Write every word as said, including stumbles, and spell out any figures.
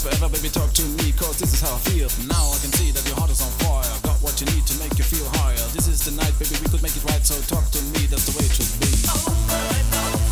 forever, baby, talk to me, cause this is how I feel. Now I can see that your heart is on fire. Got what you need to make you feel higher. This is the night, baby, we could make it right, so talk to me, that's the way it should be. Oh, I know.